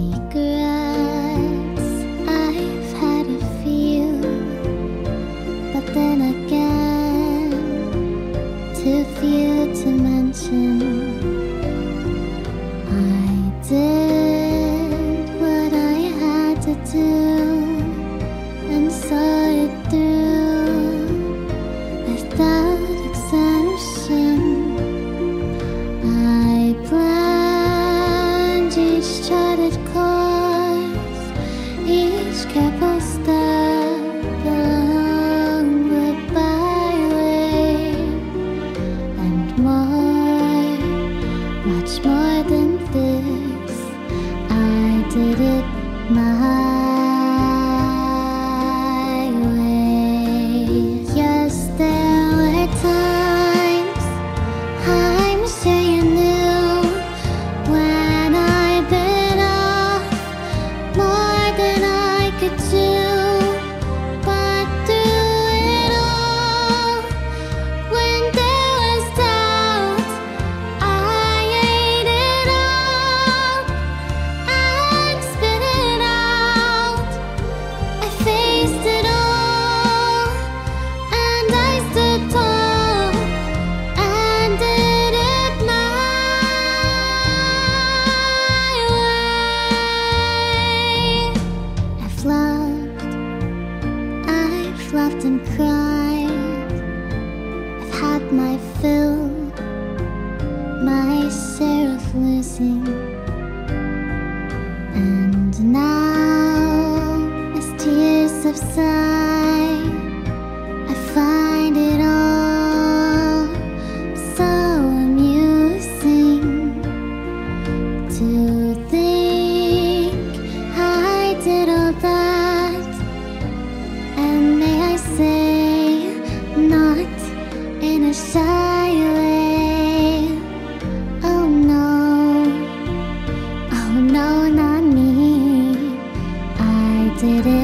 Regrets, I've had a few, but then again, too few to mention. I did what I had to do and saw it through without exemption. I planned each charted course, each careful step along the byway, and more, much more than this, I did it my way. Yes, there were times I'm sure you knew when I bit off more than I could chew. But through it all, when there was doubt, I ate it all and spit it out. I faced it all and I stood tall and did it my way. I've laughed and cried. I've had my fill, my share of losing. And now, as tears subside, I find it all so amusing to think I did all that. And may I say, not in a shy way. Oh no, not me. I did it